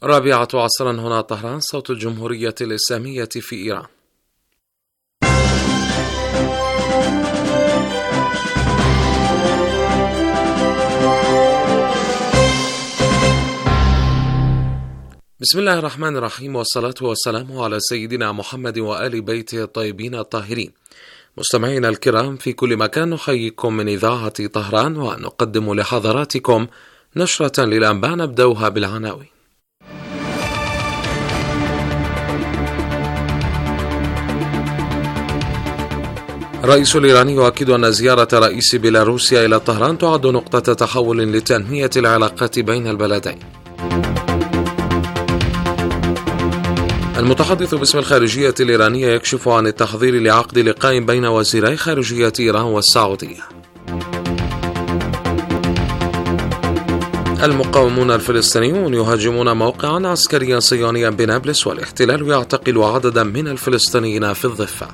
4 عصرا هنا طهران، صوت الجمهورية الإسلامية في إيران. بسم الله الرحمن الرحيم، والصلاة والسلام على سيدنا محمد وآل بيته الطيبين الطاهرين. مستمعينا الكرام في كل مكان، نحييكم من إذاعة طهران ونقدم لحضراتكم نشرة للأنباء نبدأها بالعناوين. الرئيس الإيراني يؤكد أن زيارة رئيس بيلاروسيا إلى طهران تعد نقطة تحول لتنمية العلاقات بين البلدين. المتحدث باسم الخارجية الإيرانية يكشف عن التحضير لعقد لقاء بين وزيري خارجية إيران والسعودية. المقاومون الفلسطينيون يهاجمون موقعا عسكريا صهيونيا بنابلس، والاحتلال يعتقل عددا من الفلسطينيين في الضفة.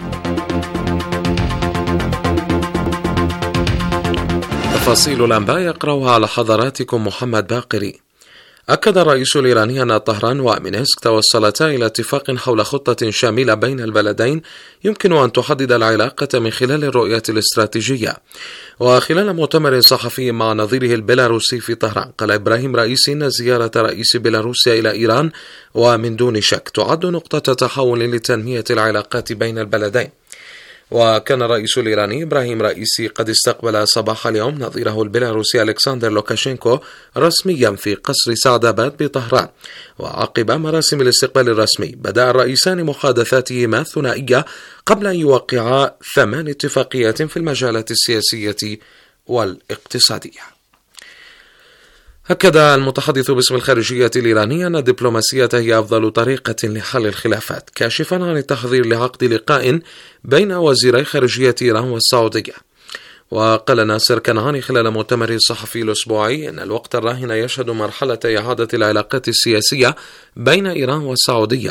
تفاصيل الأنباء يقرأها على حضراتكم محمد باقري. أكد الرئيس الإيراني أن طهران ومينسك توصلتا إلى اتفاق حول خطة شاملة بين البلدين يمكن أن تحدد العلاقة من خلال الرؤية الاستراتيجية. وخلال مؤتمر صحفي مع نظيره البيلاروسي في طهران، قال إبراهيم رئيسي أن زيارة رئيس بيلاروسيا إلى إيران ومن دون شك تعد نقطة تحول لتنمية العلاقات بين البلدين. وكان الرئيس الإيراني إبراهيم رئيسي قد استقبل صباح اليوم نظيره البيلاروسي ألكسندر لوكاشينكو رسميا في قصر سعداباد بطهران. وعقب مراسم الاستقبال الرسمي بدأ الرئيسان محادثاتهما الثنائية قبل أن يوقعا 8 اتفاقيات في المجالات السياسية والاقتصادية. أكد المتحدث باسم الخارجية الإيرانية أن الدبلوماسية هي أفضل طريقة لحل الخلافات، كاشفا عن التحضير لعقد لقاء بين وزيري خارجية إيران والسعودية. وقال ناصر كنعاني خلال مؤتمره الصحفي الأسبوعي أن الوقت الراهن يشهد مرحلة إعادة العلاقات السياسية بين إيران والسعودية.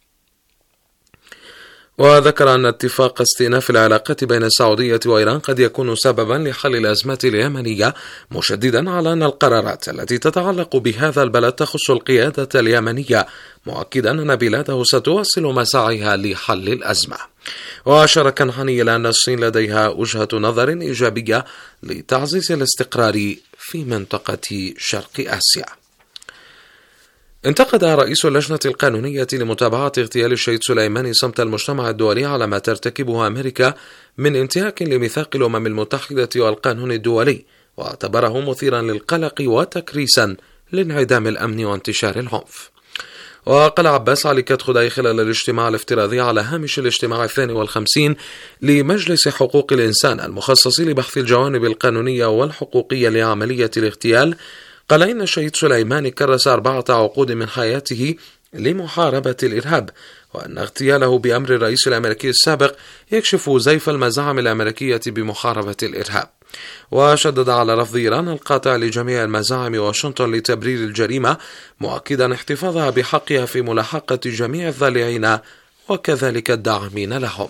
وذكر أن اتفاق استئناف العلاقات بين السعودية وإيران قد يكون سببا لحل الأزمات اليمنية، مشددا على أن القرارات التي تتعلق بهذا البلد تخص القيادة اليمنية، مؤكدا أن بلاده ستواصل مساعيها لحل الأزمة. وأشار كنعاني إلى أن الصين لديها وجهة نظر إيجابية لتعزيز الاستقرار في منطقة شرق آسيا. انتقد رئيس اللجنة القانونية لمتابعة اغتيال الشهيد سليماني صمت المجتمع الدولي على ما ترتكبه أمريكا من انتهاك لميثاق الأمم المتحدة والقانون الدولي، واعتبره مثيرا للقلق وتكريسا لانعدام الأمن وانتشار العنف. وقال عباس علي كتخداي خلال الاجتماع الافتراضي على هامش الاجتماع 52 لمجلس حقوق الإنسان المخصص لبحث الجوانب القانونية والحقوقية لعملية الاغتيال، قال إن الشهيد سليماني كرس 4 عقود من حياته لمحاربة الإرهاب، وأن اغتياله بأمر الرئيس الأمريكي السابق يكشف زيف المزاعم الأمريكية بمحاربة الإرهاب. وشدد على رفض إيران القاطع لجميع المزاعم واشنطن لتبرير الجريمة، مؤكدا احتفاظها بحقها في ملاحقة جميع الضالعين وكذلك الداعمين لهم.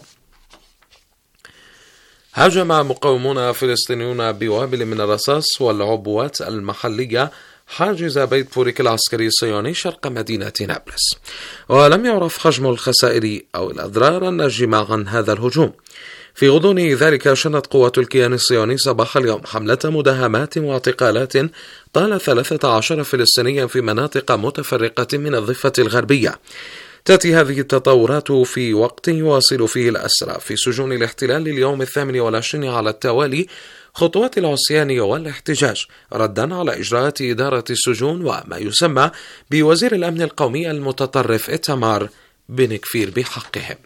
هاجم مقاومون فلسطينيون بوابل من الرصاص والعبوات المحلية حاجز بيت فوريك العسكري الصهيوني شرق مدينة نابلس، ولم يعرف حجم الخسائر أو الأضرار الناجمة عن هذا الهجوم. في غضون ذلك شنت قوات الكيان الصهيوني صباح اليوم حملة مداهمات واعتقالات طال 13 فلسطينيا في مناطق متفرقة من الضفة الغربية. تأتي هذه التطورات في وقت يواصل فيه الأسرى في سجون الاحتلال لليوم 28 على التوالي خطوات العصيان والاحتجاج، ردا على إجراءات إدارة السجون وما يسمى بوزير الأمن القومي المتطرف إيتامار بن كفير بحقهم.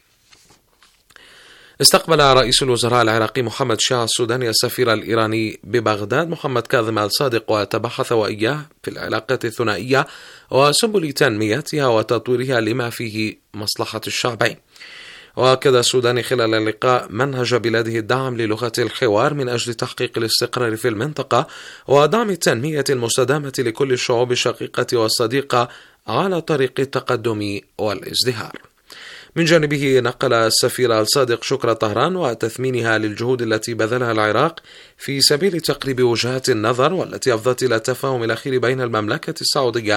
استقبل رئيس الوزراء العراقي محمد شيع السوداني السفير الإيراني ببغداد محمد كاظم الصادق، وتبحث وإياه في العلاقات الثنائية وسبل تنميتها وتطويرها لما فيه مصلحة الشعبين. وأكد السوداني خلال اللقاء منهج بلاده الدعم للغة الحوار من أجل تحقيق الاستقرار في المنطقة ودعم التنمية المستدامة لكل الشعوب الشقيقة والصديقة على طريق التقدم والازدهار. من جانبه نقل السفير الصادق شكر طهران وتثمينها للجهود التي بذلها العراق في سبيل تقريب وجهات النظر والتي أفضت إلى التفاهم الأخير بين المملكة السعودية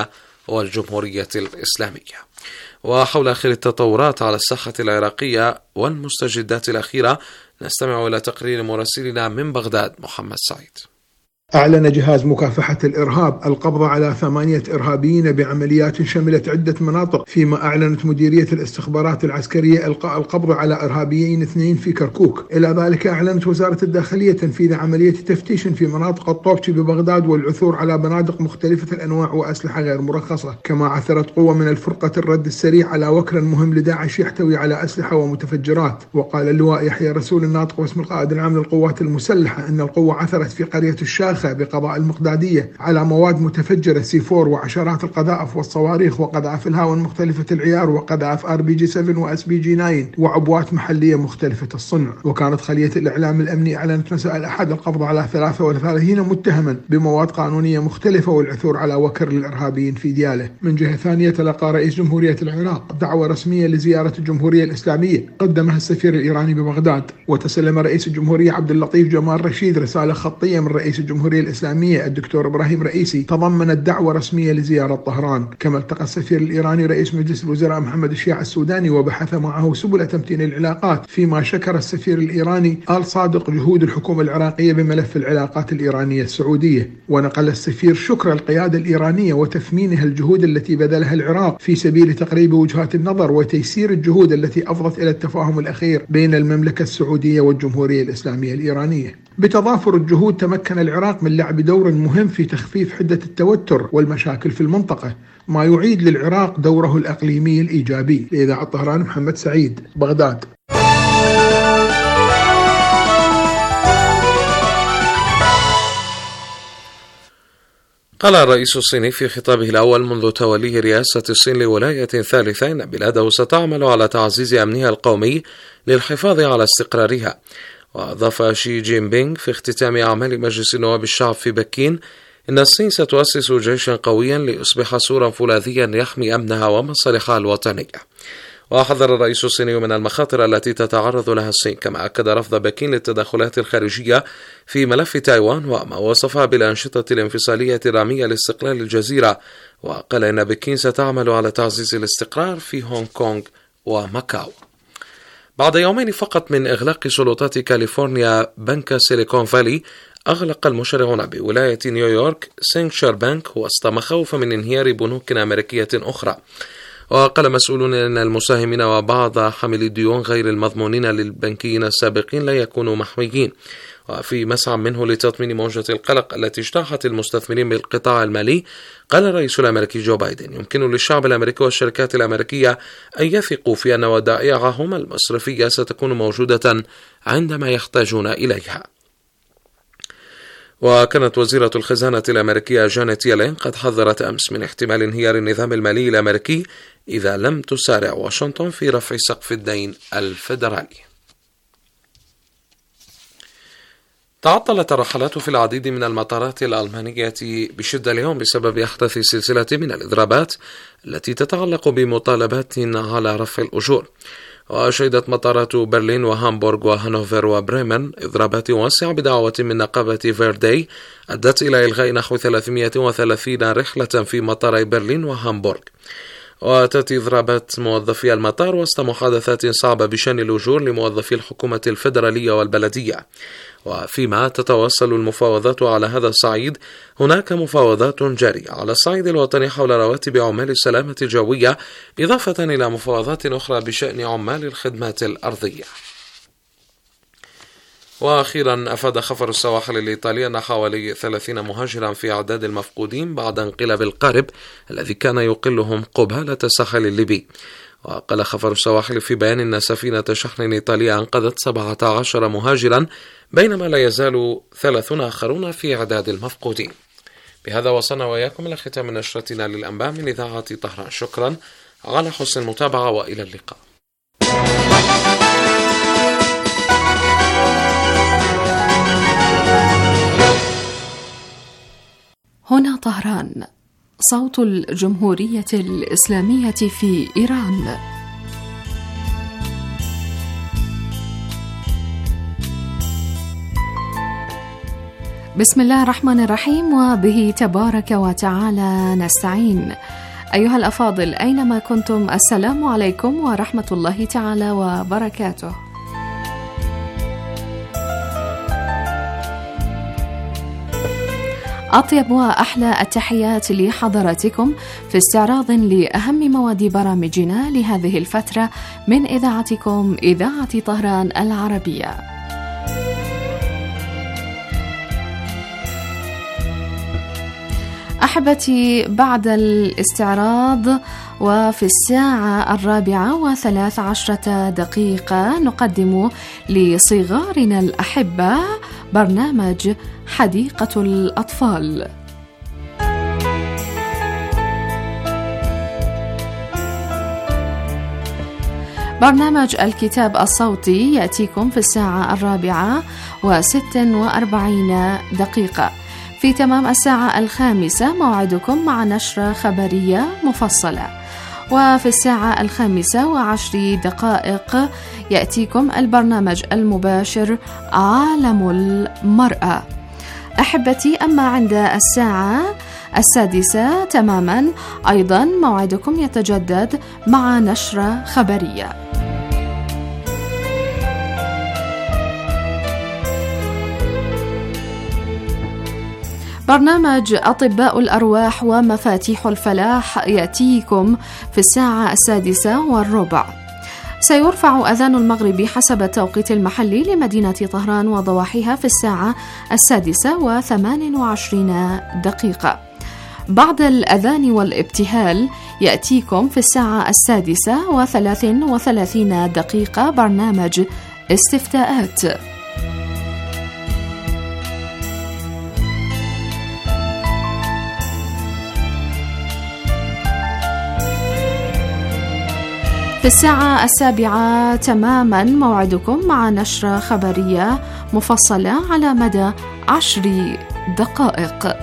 والجمهورية الإسلامية. وحول آخر التطورات على الساحة العراقية والمستجدات الأخيرة نستمع إلى تقرير مراسلنا من بغداد محمد سعيد. أعلن جهاز مكافحة الإرهاب القبض على 8 إرهابيين بعمليات شملت عدة مناطق، فيما أعلنت مديرية الاستخبارات العسكرية إلقاء القبض على إرهابيين 2 في كركوك. إلى ذلك أعلنت وزارة الداخلية تنفيذ عملية تفتيش في مناطق الطوبشي ببغداد والعثور على بنادق مختلفة الأنواع وأسلحة غير مرخصة. كما عثرت قوة من الفرقة الرد السريع على وكر مهم لداعش يحتوي على أسلحة ومتفجرات. وقال اللواء يحيى رسول الناطق باسم القائد العام للقوات المسلحة أن القوة عثرت في قرية الشاخ بقضاء المقدادية على مواد متفجرة C4 وعشرات القذائف والصواريخ وقذائف الهاون مختلفة العيار وقذائف RPG-7 وSPG-9 وعبوات محلية مختلفة الصنع. وكانت خلية الإعلام الأمني أعلنت مساء الأحد القبض على 33 متهما بمواد قانونية مختلفة والعثور على وكر للإرهابيين في دياله. من جهة ثانية تلقى رئيس جمهورية العراق دعوة رسمية لزيارة الجمهورية الإسلامية قدمها السفير الإيراني ببغداد. وتسلم رئيس الجمهورية عبد اللطيف جمال رشيد رسالة خطية من رئيس الجمهورية الإسلامية الدكتور إبراهيم رئيسي تضمنت دعوة رسمية لزيارة طهران. كما التقى السفير الإيراني رئيس مجلس الوزراء محمد الشيع السوداني وبحث معه سبل تمتين العلاقات، فيما شكر السفير الإيراني آل صادق جهود الحكومة العراقية بملف العلاقات الإيرانية السعودية. ونقل السفير شكر القيادة الإيرانية وتثمينها الجهود التي بذلها العراق في سبيل تقريب وجهات النظر وتيسير الجهود التي أفضت إلى التفاهم الأخير بين المملكة السعودية والجمهورية الإسلامية الإيرانية. بتضافر الجهود تمكن العراق من لعب دور مهم في تخفيف حدة التوتر والمشاكل في المنطقة، ما يعيد للعراق دوره الإقليمي الإيجابي. لإذاعة طهران محمد سعيد، بغداد. قال الرئيس الصيني في خطابه الأول منذ توليه رئاسة الصين لولاية ثالثة أن بلاده ستعمل على تعزيز أمنها القومي للحفاظ على استقرارها. وأضاف شي جين بينغ في اختتام أعمال مجلس نواب الشعب في بكين إن الصين ستؤسس جيشا قويا ليصبح سورا فولاذيا يحمي أمنها ومصالحها الوطنية. وحذر الرئيس الصيني من المخاطر التي تتعرض لها الصين، كما أكد رفض بكين للتدخلات الخارجية في ملف تايوان وما وصفها بالأنشطة الانفصالية الرامية لاستقلال الجزيرة. وقال إن بكين ستعمل على تعزيز الاستقرار في هونغ كونغ وماكاو. بعد يومين فقط من إغلاق سلطات كاليفورنيا بنك سيليكون فالي، أغلق المشرعون بولاية نيويورك سينكشر بانك وسط مخاوف من انهيار بنوك أمريكية أخرى. وقال مسؤولون أن المساهمين وبعض حاملي الديون غير المضمونين للبنكيين السابقين لا يكونوا محميين. وفي مسعى منه لتطمين موجة القلق التي اجتاحت المستثمرين بالقطاع المالي، قال الرئيس الأمريكي جو بايدن يمكن للشعب الأمريكي والشركات الأمريكية أن يثقوا في أن ودائعهم المصرفية ستكون موجودة عندما يحتاجون إليها. وكانت وزيرة الخزانة الأمريكية جانيت يلين قد حذرت أمس من احتمال انهيار النظام المالي الأمريكي إذا لم تسارع واشنطن في رفع سقف الدين الفيدرالي. تعطلت الرحلات في العديد من المطارات الألمانية بشدة اليوم بسبب أحداث سلسلة من الإضرابات التي تتعلق بمطالبات على رفع الأجور. وشهدت مطارات برلين وهامبورغ وهانوفر وبريمن إضرابات واسعة بدعوة من نقابة فيردي أدت إلى إلغاء نحو 330 رحلة في مطاري برلين وهامبورغ. وتأتي إضرابات موظفي المطار وسط محادثات صعبة بشأن الأجور لموظفي الحكومة الفيدرالية والبلدية. وفيما تتواصل المفاوضات على هذا الصعيد، هناك مفاوضات جارية على الصعيد الوطني حول رواتب عمال السلامة الجوية، إضافة إلى مفاوضات أخرى بشأن عمال الخدمات الأرضية. وأخيرا أفاد خفر السواحل الإيطالي أن حوالي 30 مهاجرا في أعداد المفقودين بعد انقلاب القارب الذي كان يقلهم قبالة الساحل الليبي. وقال خفر السواحل في بيان أن سفينة شحن إيطالية أنقذت 17 مهاجرا، بينما لا يزال 30 آخرون في أعداد المفقودين. بهذا وصلنا وإياكم إلى ختام نشرتنا للأنباء من إذاعة طهران. شكرا على حسن المتابعة وإلى اللقاء. هنا طهران، صوت الجمهورية الإسلامية في إيران. بسم الله الرحمن الرحيم، وبه تبارك وتعالى نستعين. أيها الأفاضل أينما كنتم، السلام عليكم ورحمة الله تعالى وبركاته. أطيب وأحلى التحيات لحضراتكم في استعراض لأهم مواد برامجنا لهذه الفترة من إذاعتكم إذاعة طهران العربية. أحبتي، بعد الاستعراض وفي الساعة 4:13 نقدم لصغارنا الأحبة برنامج حديقة الأطفال. برنامج الكتاب الصوتي يأتيكم في الساعة 4:46. في تمام الساعة 5 موعدكم مع نشرة خبرية مفصلة، وفي الساعة 5:10 يأتيكم البرنامج المباشر عالم المرأة. أحبتي، أما عند الساعة 6 تماما أيضا موعدكم يتجدد مع نشرة خبرية. برنامج أطباء الأرواح ومفاتيح الفلاح يأتيكم في الساعة 6:15. سيرفع أذان المغرب حسب التوقيت المحلي لمدينة طهران وضواحيها في الساعة 6:28. بعد الأذان والابتهال يأتيكم في الساعة 6:33 برنامج استفتاءات. في الساعة 7 تماما موعدكم مع نشرة خبرية مفصلة على مدى 10 دقائق.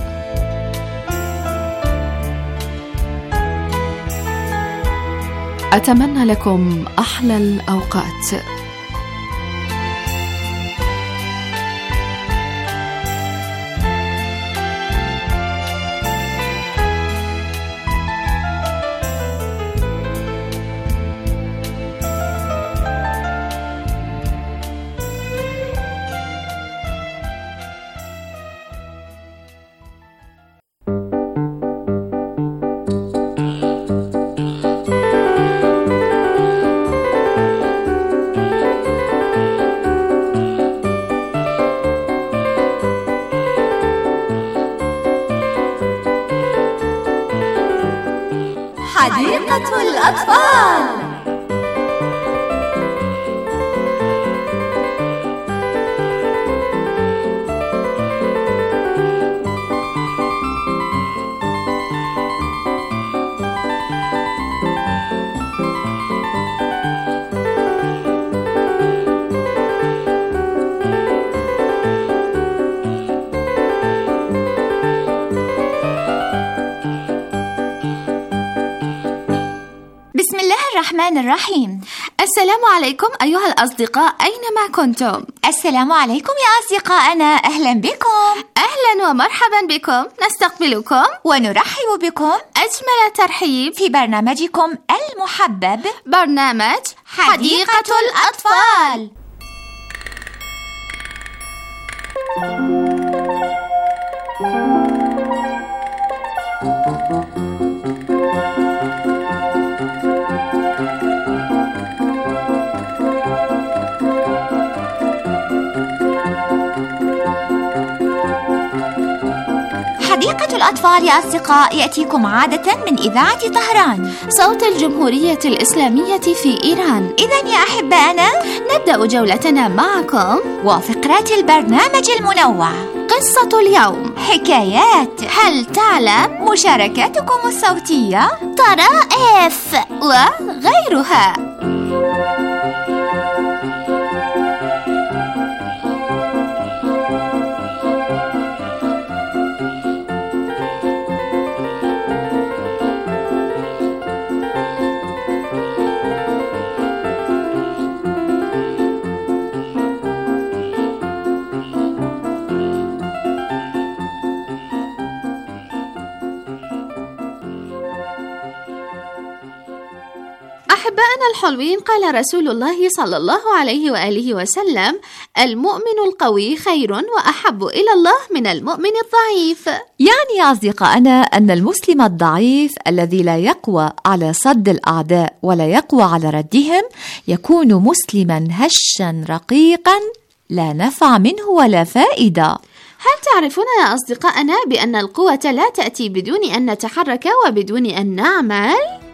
أتمنى لكم أحلى الأوقات. حديقة الأطفال. الرحمن الرحيم. السلام عليكم أيها الأصدقاء أينما كنتم. السلام عليكم يا أصدقائنا، أهلا بكم. أهلا ومرحبا بكم، نستقبلكم ونرحب بكم أجمل ترحيب في برنامجكم المحبب، برنامج حديقة الأطفال. حديقة الأطفال يا أصدقاء يأتيكم عادة من إذاعة طهران، صوت الجمهورية الإسلامية في إيران. إذن يا أحبائنا نبدأ جولتنا معكم وفقرات البرنامج المنوع، قصة اليوم، حكايات، هل تعلم، مشاركاتكم الصوتية، طرائف وغيرها. أحبائنا الحلوين، قال رسول الله صلى الله عليه وآله وسلم: المؤمن القوي خير وأحب إلى الله من المؤمن الضعيف. يعني يا أصدقائنا أن المسلم الضعيف الذي لا يقوى على صد الأعداء ولا يقوى على ردهم يكون مسلما هشا رقيقا لا نفع منه ولا فائدة. هل تعرفون يا أصدقائنا بأن القوة لا تأتي بدون أن نتحرك وبدون أن نعمل؟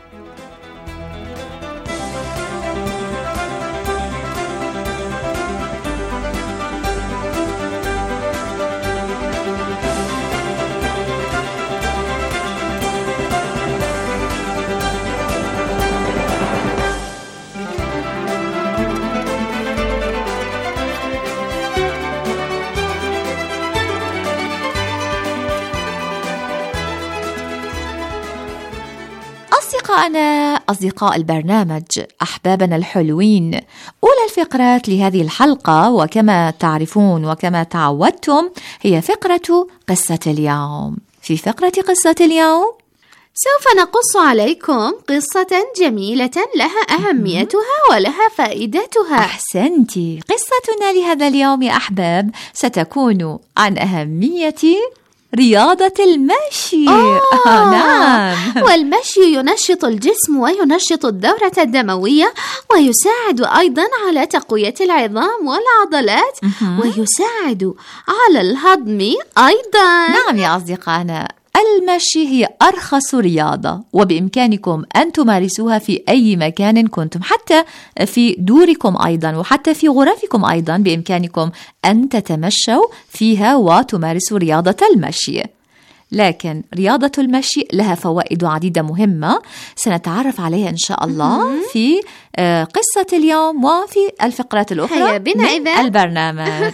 أصدقاء البرنامج، أحبابنا الحلوين، أولى الفقرات لهذه الحلقة وكما تعرفون وكما تعودتم هي فقرة قصة اليوم. في فقرة قصة اليوم سوف نقص عليكم قصة جميلة لها أهميتها ولها فائدتها. أحسنتي. قصتنا لهذا اليوم يا أحباب ستكون عن أهمية رياضة المشي. نعم. والمشي ينشط الجسم وينشط الدورة الدموية ويساعد أيضا على تقوية العظام والعضلات ويساعد على الهضم أيضا. نعم يا أصدقائنا، المشي هي أرخص رياضة وبإمكانكم أن تمارسوها في أي مكان كنتم، حتى في دوركم أيضا وحتى في غرفكم أيضا بإمكانكم أن تتمشوا فيها وتمارسوا رياضة المشي. لكن رياضة المشي لها فوائد عديدة مهمة سنتعرف عليها إن شاء الله في قصة اليوم وفي الفقرات الأخرى من البرنامج.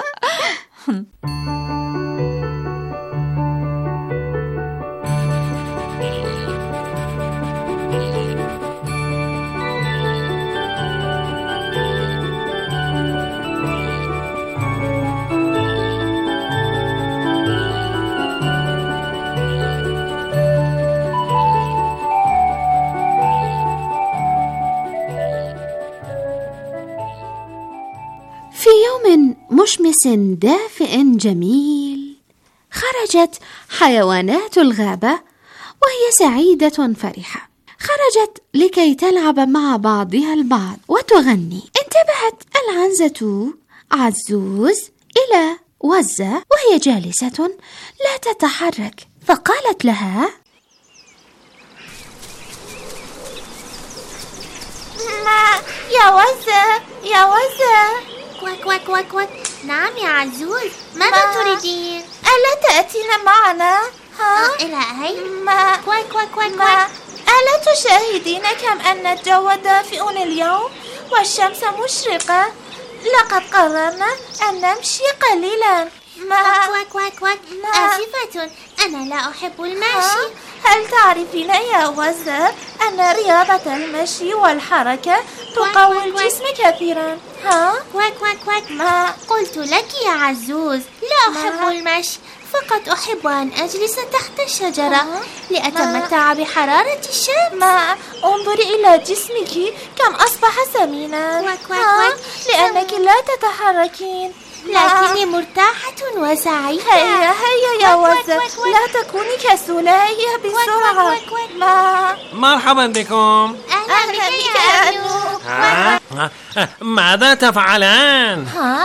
في يوم مشمس دافئ جميل خرجت حيوانات الغابة وهي سعيدة فرحة. خرجت لكي تلعب مع بعضها البعض وتغني. انتبهت العنزة عزوز إلى وزة وهي جالسة لا تتحرك، فقالت لها: يا وزة يا وزة. كواك كواك كواك كواك. نعم يا عزوز، ماذا تريدين؟ ألا تأتين معنا؟ إلى أين؟ كواك كواك كواك كواك. ألا تشاهدين كم أن الجو دافئ اليوم والشمس مشرقة؟ لقد قررنا أن نمشي قليلا. كواك كواك كواك. آسفة، أنا لا أحب المشي. هل تعرفين يا وزة أن رياضة المشي والحركة تقوي الجسم كثيرا؟ كواك كواك كواك. ما قلت لك يا عزوز، لا أحب المشي، فقط أحب أن أجلس تحت الشجرة لأتمتع بحرارة الشمس. انظري إلى جسمك كم أصبح سمينا. لأنك لا تتحركين. لكني مرتاحة وسعيدة. هيا يا وزة، لا تكوني كسولة، هيا بسرعة. مرحبا بكم. أهلا بك يا أنو. ماذا تفعلان؟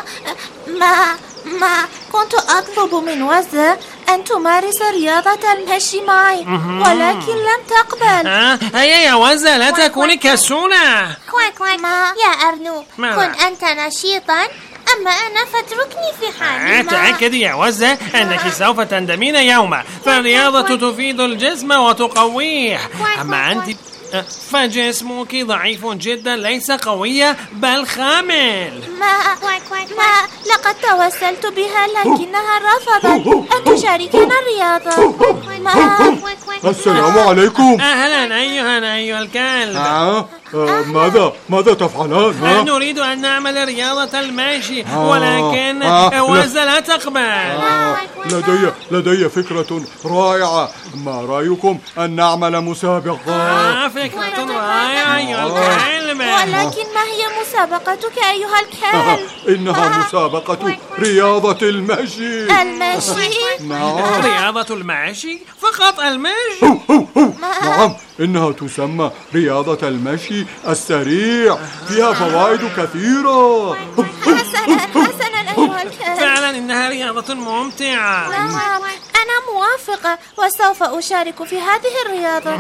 ما كنت أطلب من وزة أن تمارس رياضة المشي معي، ولكن لم تقبل. هيا يا وزة، لا تكوني كسولة. يا أرنوب، كن أنت نشيطا، أما أنا فاتركني في حالي. تأكدي يا وزة أنك سوف تندمين يوما، فالرياضة تفيد الجسم وتقويه. أما أنت فجسمك ضعيف جدا، ليس قوية بل خامل. لقد توسلت بها لكنها رفضت أن تشاركنا الرياضة. السلام عليكم. أهلا أيها الكلب. ماذا تفعلان؟ نريد أن نعمل رياضة المشي، ولكن وزة لا تقبل. لدي فكرة رائعة. ما رأيكم أن نعمل مسابقة؟ فكرة رائعة أيها الكلب. ولكن ما هي مسابقتك أيها الكلب؟ إنها مسابقة رياضة المشي. نعم. رياضة المشي؟ فقط المشي؟ نعم، إنها تسمى رياضة المشي السريع، فيها فوائد كثيرة. حسنا أيها الكلب. فعلا إنها رياضة ممتعة. أنا موافقة وسوف أشارك في هذه الرياضة.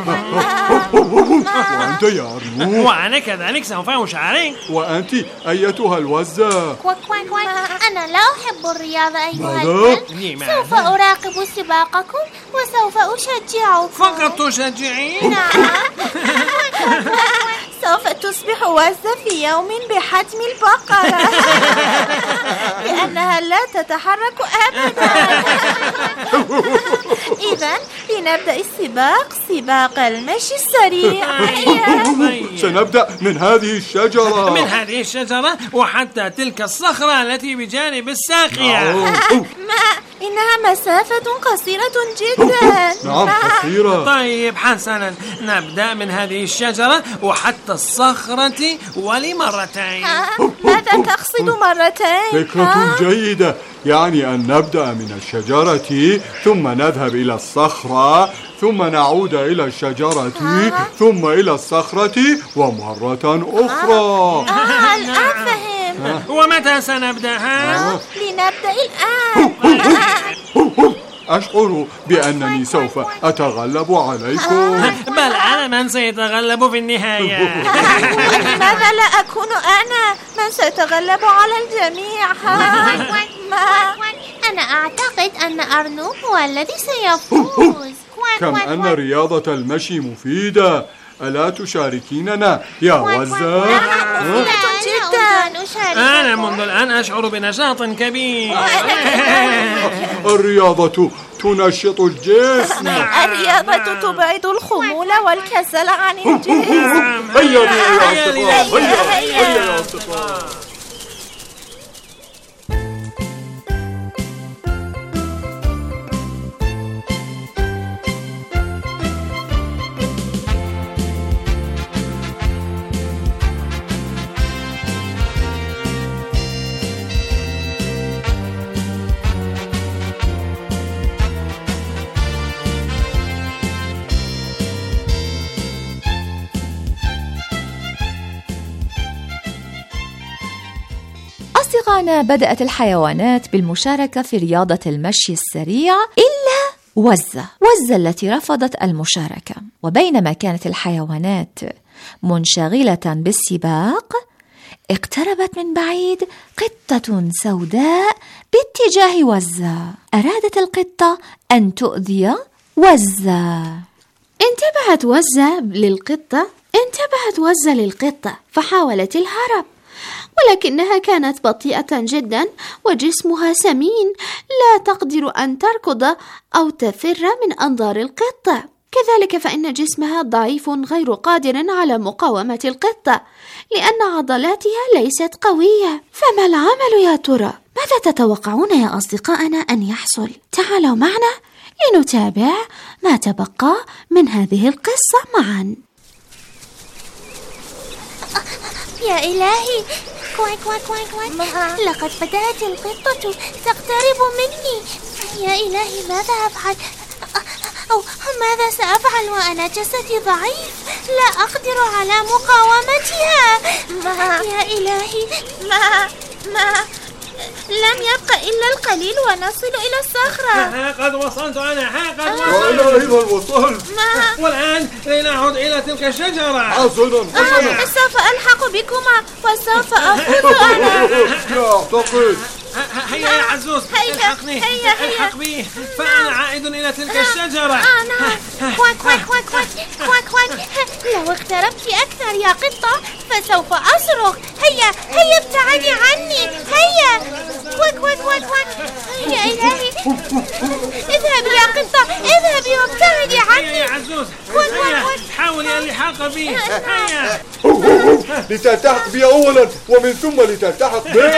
وأنت يا أرنو؟ وأنا كذلك سوف أشارك. وأنت أيتها الوزة؟ أنا لا أحب الرياضة أيها الكلب. سوف أراقب سباقكم وسوف أشجعكم. فقط تشجعين؟ سوف تصبح وزة في يوم بحجم البقرة لأنها لا تتحرك أبدا. إذن لنبدأ سباق المشي السريع. سنبدأ من هذه الشجرة. وحتى تلك الصخرة التي بجانب الساقية. إنها مسافة قصيرة جدا. نعم قصيرة. طيب حسنا، نبدأ من هذه الشجرة وحتى الصخرة ولمرتين. ماذا تقصد مرتين؟ فكرة جيدة، يعني أن نبدأ من الشجرة ثم نذهب إلى الصخرة ثم نعود إلى الشجرة ثم إلى الصخرة ومرة أخرى. الآن فهم. ومتى سنبدأها؟ لنبدأ الآن. أشعر بأنني سوف أتغلب عليكم. بل أنا من سيتغلب في النهاية. لماذا لا أكون أنا من سيتغلب على الجميع؟ أنا أعتقد أن أرنو هو الذي سيفوز. كم أن رياضة المشي مفيدة، ألا تشاركيننا يا وزة؟ أنا منذ الآن أشعر بنشاط كبير. الرياضة تنشط الجسم. الرياضة تبعد الخمول والكسل عن الجسم. هيا يا أصدقاء. أصدقائنا، بدأت الحيوانات بالمشاركة في رياضة المشي السريع إلا وزة التي رفضت المشاركة. وبينما كانت الحيوانات منشغلة بالسباق، اقتربت من بعيد قطة سوداء باتجاه وزة. أرادت القطة أن تؤذي وزة. انتبهت وزة للقطة فحاولت الهرب، ولكنها كانت بطيئة جدا وجسمها سمين، لا تقدر أن تركض أو تفر من أنظار القطة. كذلك فإن جسمها ضعيف غير قادر على مقاومة القطة لأن عضلاتها ليست قوية. فما العمل يا ترى؟ ماذا تتوقعون يا أصدقائنا أن يحصل؟ تعالوا معنا لنتابع ما تبقى من هذه القصة معا. يا إلهي، كواك كواك كواك كواك، لقد بدأت القطة تقترب مني. يا إلهي، ماذا أفعل؟ أو ماذا سأفعل وأنا جسدي ضعيف، لا أقدر على مقاومتها. يا إلهي، ما لم يبقى إلا القليل ونصل إلى الصخرة. قد وصلت أنا. وأنا أيضا وصلت. والآن لنعود إلى تلك الشجرة. حسنا. سوف ألحق بكما وسوف أفوز أنا. لا أعتقد. هيا يا عزوز، الحقني. الحق بي، فأنا عائد إلى تلك الشجرة. نعم. كواك كواك كواك كواك كواك. لو اقتربت أكثر يا قطة فسوف أصرخ. هيا ابتعدي عني. هيا كواك كواك كواك كواك. يا إلهي، اذهبي يا قطة، اذهبي وابتعدي عني. يا عزوز، هيا حاولي اللحاق بي. هيا لتلتحق بي أولا ومن ثم لتلتحق بك.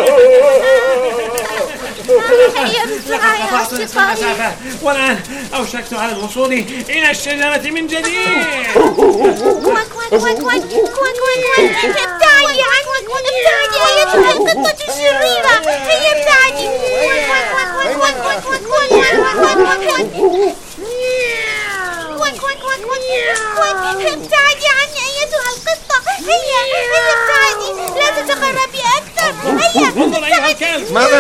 لقد نصف المسافة والآن أوشكت على الوصول إلى الشجرة من جديد. ابتعدي عني، ابتعدي أيتها القطة الشريرة، هيا ابتعدي. ابتعدي عني أيتها القطة، هيا ابتعدي، لا تتقربي أكثر، هيا. انظر أيها الكلب. ماذا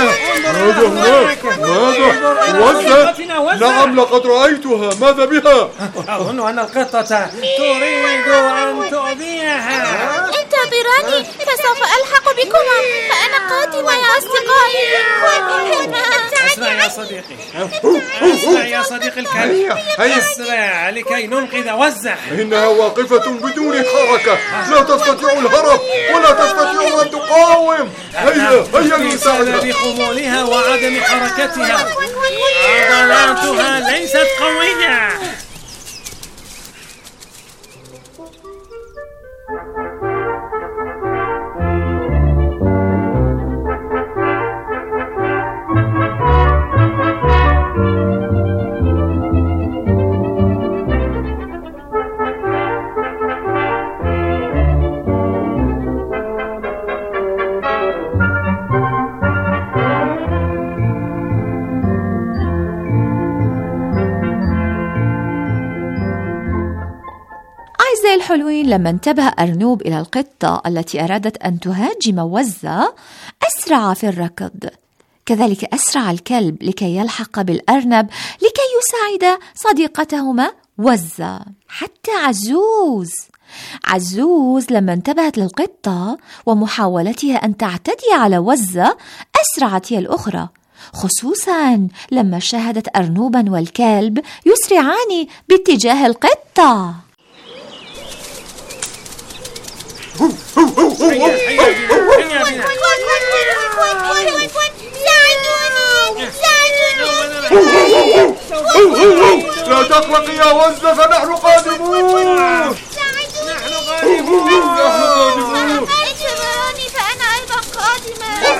وزة؟ نعم لقد رأيتها. ماذا بها؟ أظن أن القطة تريد أن تؤذيها. انتظراني فسوف ألحق بكما، فأنا قادمة يا أصدقائي. أسرع يا صديقي، أسرع يا صديقي الكلب، أسرع لكي ننقذ وزة. إنها واقفة بدون حركة، لا تستطيع الهرب ولا تستطيع أن تقاوم. هيا نساعدها. بسبب خمولها وعدم حركتها عضلاتها ليست قوية. أعزائي الحلوين، لما انتبه أرنوب إلى القطة التي أرادت أن تهاجم وزة أسرع في الركض. كذلك أسرع الكلب لكي يلحق بالأرنب لكي يساعد صديقتهما وزة. حتى عزوز لما انتبهت للقطة ومحاولتها أن تعتدي على وزة أسرعت هي الأخرى، خصوصا لما شاهدت أرنوبا والكلب يسرعان باتجاه القطة. لا تقلقي يا وزة، فنحن قادمون. انتظروني فأنا أيضا قادمة.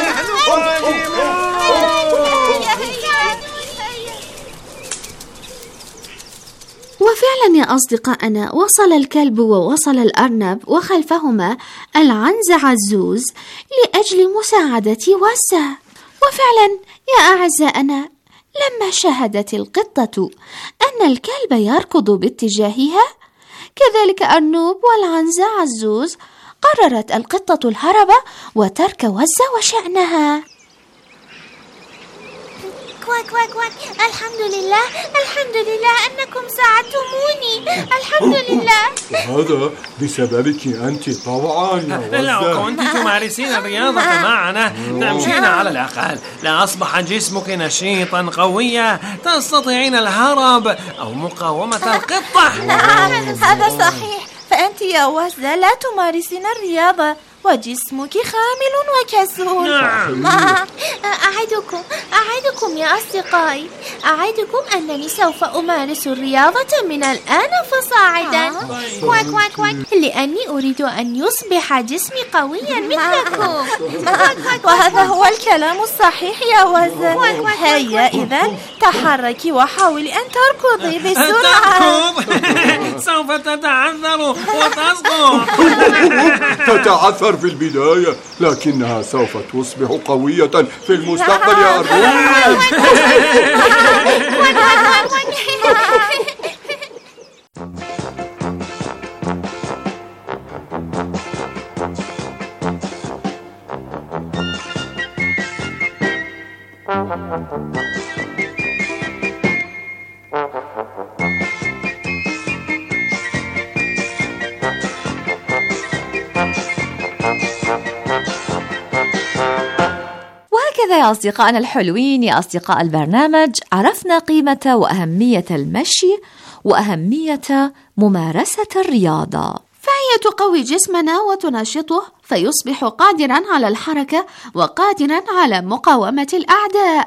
وفعلا يا أصدقائنا وصل الكلب ووصل الأرنب وخلفهما العنز عزوز لأجل مساعدة وزة. وفعلا يا أعزائنا لما شاهدت القطة أن الكلب يركض باتجاهها كذلك أرنوب والعنز عزوز قررت القطة الهرب وترك وزة وشأنها. كواك الحمد لله أنكم ساعدتموني، الحمد لله. وهذا بسببك أنت طبعا يا وزة. لو كنت تمارسين الرياضة معنا تمشين على الأقل لأصبح جسمك نشيطا قويا، تستطيعين الهرب أو مقاومة القطة. نعم هذا صحيح، فأنت يا وزة لا تمارسين الرياضة وجسمك خامل وكسول. أعدكم يا أصدقائي، أعدكم أنني سوف أمارس الرياضة من الآن فصاعدا. كواك لأني أريد أن يصبح جسمي قويا مثلكم. وهذا هو الكلام الصحيح يا وزة. هيا إذن تحركي وحاولي أن تركضي بسرعة. سوف تتعذر وتسقط. تتعثر في البداية لكنها سوف تصبح قوية في المستقبل يا أرنوب. وهكذا يا أصدقائنا الحلوين، يا أصدقاء البرنامج، عرفنا قيمة وأهمية المشي وأهمية ممارسة الرياضة، فهي تقوي جسمنا وتنشطه فيصبح قادرا على الحركة وقادرا على مقاومة الأعداء.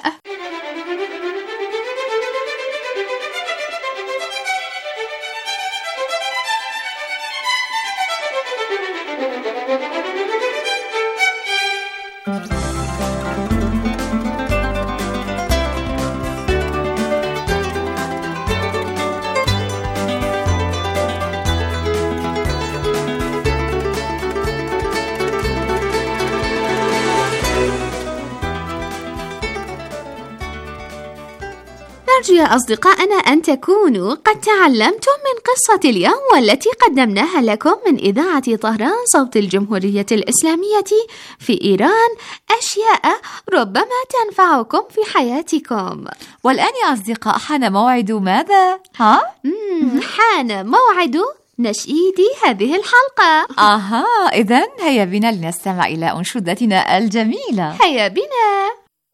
أرجو يا أصدقائنا أن تكونوا قد تعلمتم من قصة اليوم والتي قدمناها لكم من إذاعة طهران صوت الجمهورية الإسلامية في إيران أشياء ربما تنفعكم في حياتكم. والآن يا أصدقاء حان موعد ماذا؟ حان موعد نشيد هذه الحلقة. إذن هيا بنا لنستمع إلى أنشودتنا الجميلة. هيا بنا.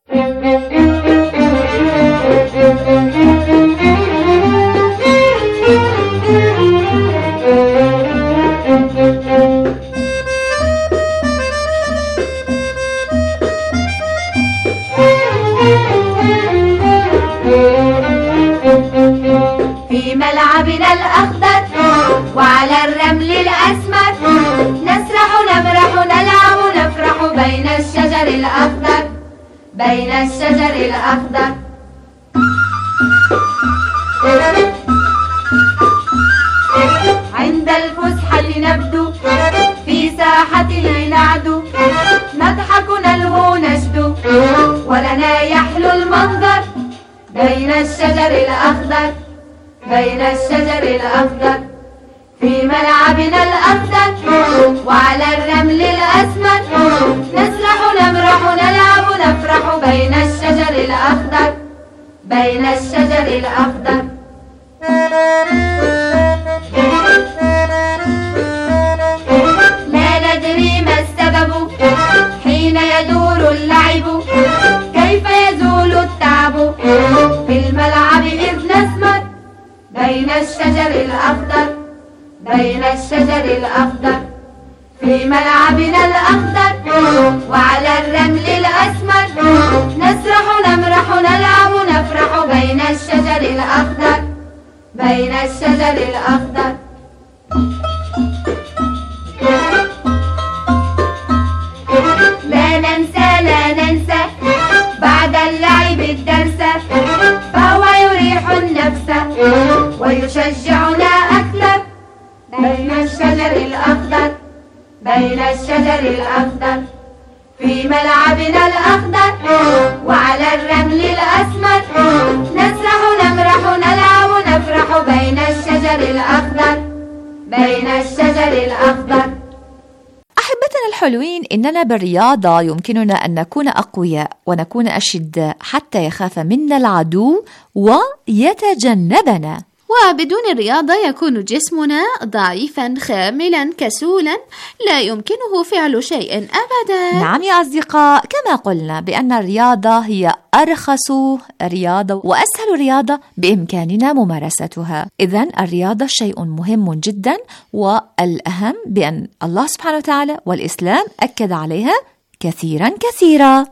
في ملعبنا الأخضر وعلى الرمل الأسمر نسرح نمرح نلعب نفرح بين الشجر الأخضر بين الشجر الأخضر. عند الفسحة نبدو في ساحتنا نعدو نضحك نلهو نشدو ولنا يحلو المنظر بين الشجر الأخضر بين الشجر الأخضر. في ملعبنا الأخضر وعلى الرمل الأسمر نسرح نمرح نلعب نفرح بين الشجر الأخضر بين الشجر الأخضر. لا ندري ما السبب حين يدور اللعب كيف يزول التعب في الملعب إذ نسمر بين الشجر الأخضر بين الشجر الأخضر. في ملعبنا الأخضر وعلى الرمل الأسمر نسرح نمرح نلعب نفرح بين الشجر الأخضر بين الشجر الأخضر. لا ننسى بعد اللعب الدرس فهو يريح النفس ويشجعنا أكثر بين الشجر الأخضر بين الشجر الأخضر. في ملعبنا الأخضر وعلى الرمل الأسمر نسرح نمرح نلعب نفرح بين الشجر الأخضر بين الشجر الأخضر. أحبتنا الحلوين، إننا بالرياضة يمكننا أن نكون أقوياء ونكون أشداء حتى يخاف منا العدو ويتجنبنا. وبدون الرياضة يكون جسمنا ضعيفا خاملا كسولا لا يمكنه فعل شيء أبدا. نعم يا أصدقاء، كما قلنا بأن الرياضة هي أرخص رياضة وأسهل رياضة بإمكاننا ممارستها. إذن الرياضة شيء مهم جدا، والأهم بأن الله سبحانه وتعالى والإسلام أكد عليها كثيرا كثيرا.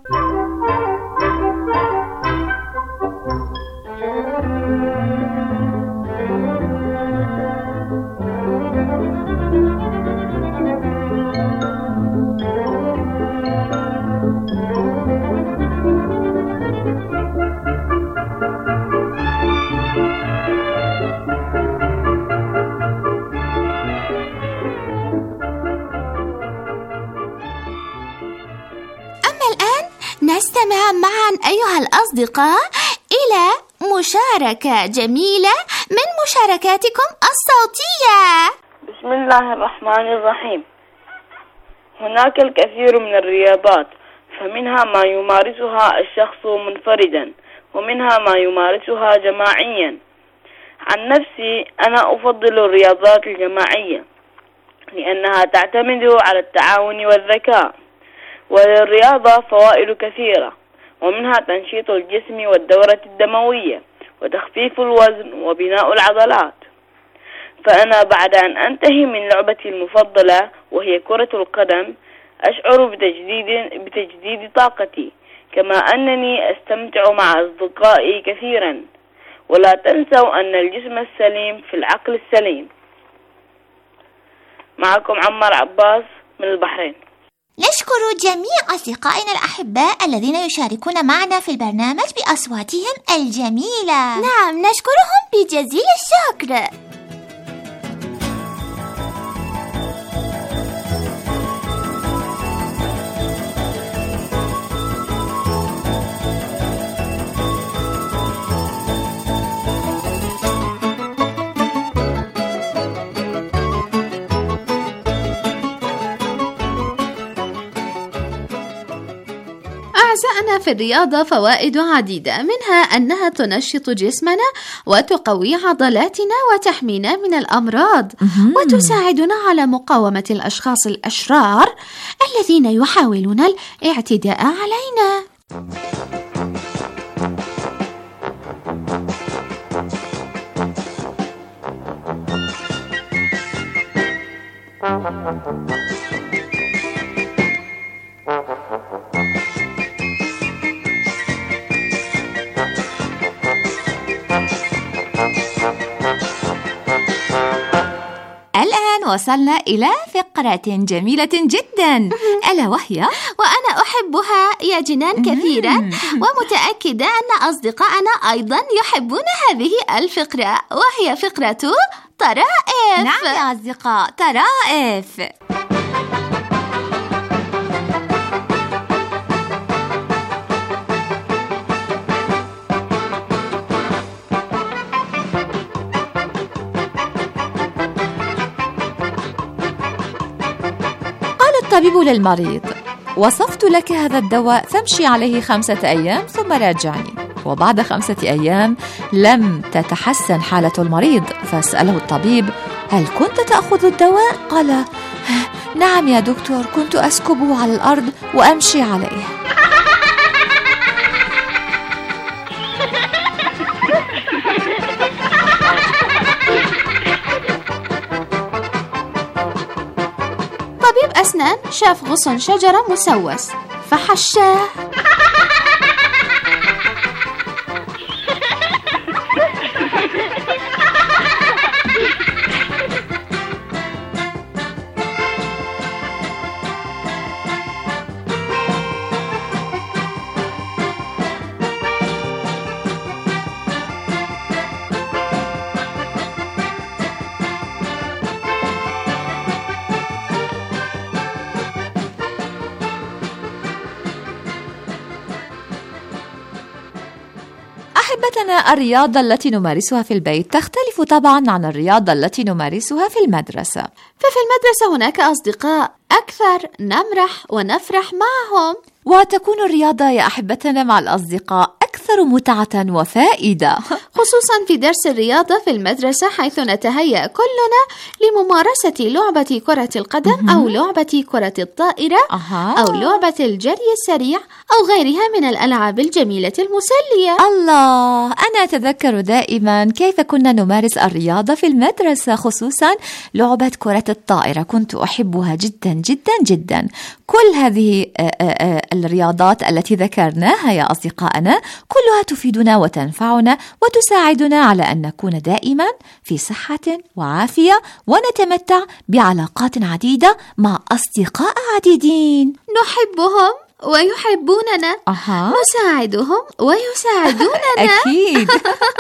نستمع معا أيها الأصدقاء إلى مشاركة جميلة من مشاركاتكم الصوتية. بسم الله الرحمن الرحيم. هناك الكثير من الرياضات، فمنها ما يمارسها الشخص منفردا ومنها ما يمارسها جماعيا. عن نفسي أنا أفضل الرياضات الجماعية لأنها تعتمد على التعاون والذكاء. وللرياضة فوائد كثيرة، ومنها تنشيط الجسم والدورة الدموية وتخفيف الوزن وبناء العضلات. فأنا بعد أن أنتهي من لعبتي المفضلة وهي كرة القدم أشعر بتجديد طاقتي، كما أنني أستمتع مع أصدقائي كثيرا. ولا تنسوا أن الجسم السليم في العقل السليم. معكم عمار عباس من البحرين. نشكر جميع أصدقائنا الأحباء الذين يشاركون معنا في البرنامج بأصواتهم الجميلة. نعم، نشكرهم بجزيل الشكر. لنا في الرياضة فوائد عديدة، منها أنها تنشط جسمنا وتقوي عضلاتنا وتحمينا من الأمراض وتساعدنا على مقاومة الأشخاص الأشرار الذين يحاولون الاعتداء علينا. الآن وصلنا إلى فقرة جميلة جدا، ألا وهي وأنا أحبها يا جنان كثيرا، ومتأكدة أن أصدقائنا أيضا يحبون هذه الفقرة، وهي فقرة طرائف. نعم يا أصدقاء، طرائف. الطبيب للمريض: وصفت لك هذا الدواء فامشي عليه 5 أيام ثم راجعني. وبعد 5 أيام لم تتحسن حالة المريض، فسأله الطبيب: هل كنت تأخذ الدواء؟ قال: نعم يا دكتور، كنت أسكبه على الأرض وأمشي عليه. طبيب أسنان شاف غصن شجرة مسوس فحشاه. أحبتنا، الرياضة التي نمارسها في البيت تختلف طبعا عن الرياضة التي نمارسها في المدرسة. ففي المدرسة هناك أصدقاء أكثر نمرح ونفرح معهم، وتكون الرياضة يا أحبتنا مع الأصدقاء أكثر متعة وفائدة، خصوصا في درس الرياضة في المدرسة، حيث نتهيأ كلنا لممارسة لعبة كرة القدم أو لعبة كرة الطائرة أو لعبة الجري السريع أو غيرها من الألعاب الجميلة المسلية. الله، أنا أتذكر دائما كيف كنا نمارس الرياضة في المدرسة، خصوصا لعبة كرة الطائرة، كنت أحبها جدا جدا جدا. كل هذه الرياضات التي ذكرناها يا أصدقائنا كلها تفيدنا وتنفعنا وتساعدنا على أن نكون دائما في صحة وعافية ونتمتع بعلاقات عديدة مع أصدقاء عديدين نحبهم ويحبوننا، نساعدهم ويساعدوننا. أكيد.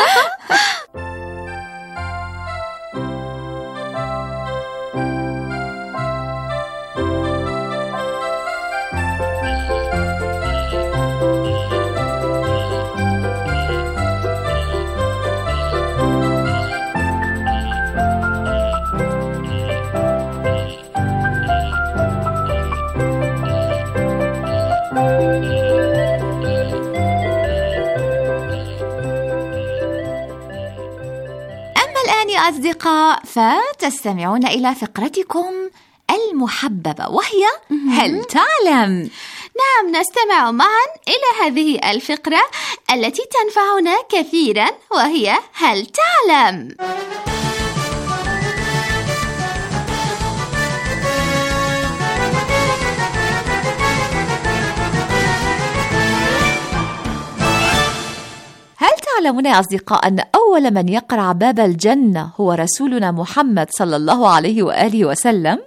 أصدقاء، فتستمعون إلى فقرتكم المحببة، وهي هل تعلم؟ نعم، نستمع معا إلى هذه الفقرة التي تنفعنا كثيرا، وهي هل تعلم؟ هل تعلمون يا أصدقاء أن أول من يقرع باب الجنة هو رسولنا محمد صلى الله عليه وآله وسلم؟